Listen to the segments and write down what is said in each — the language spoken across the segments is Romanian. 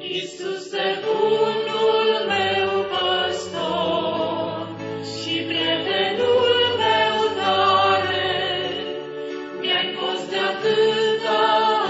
Iisuse, bunul meu păstor și prietenul meu tare, mi-ai fost de atâta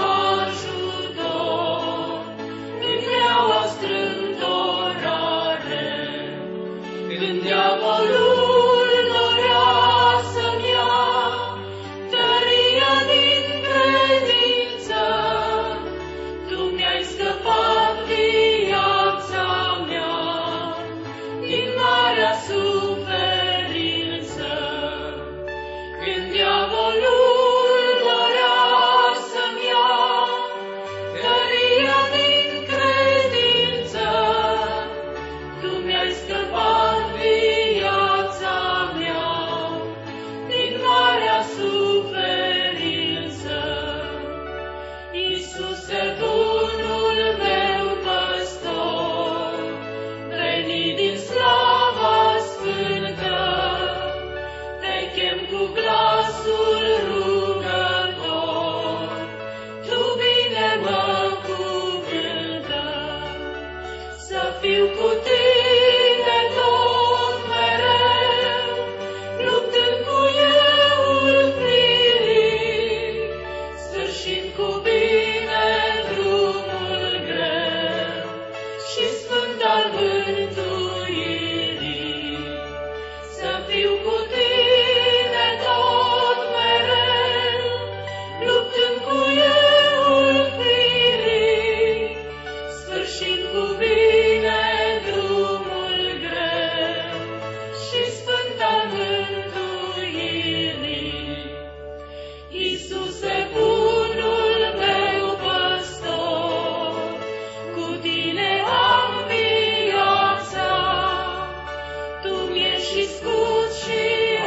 ajutor în greaua strâmtorare. Când diavolul dorea să-mi ia tăria din credință, Tu mi-ai scăpat viața mea din marea suferință. Când diavolul dorea să-mi ia tăria din credință, Tu mi-ai scăpat viața mea din marea suferință. Iisuse, bunul meu păstor, venit din slava sfântă, Te chem cu glasul rugător, Tu bine mă cuvântă. Să fiu cu Tine tot mereu, luptând cu euul firii, sfârșind cu bine drumul greu și sfânt al mântuirii. Să fiu cu Tine tot mereu, luptând cu euul firii, sfârșind cu bine drumul greu și sfânt al mântuirii. Iisuse, bunul meu păstor, cu Tine am viața, Tu mi-ești și scut și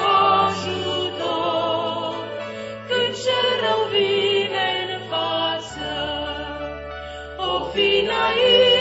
ajutor, când cel rău vine în față. O fi înainte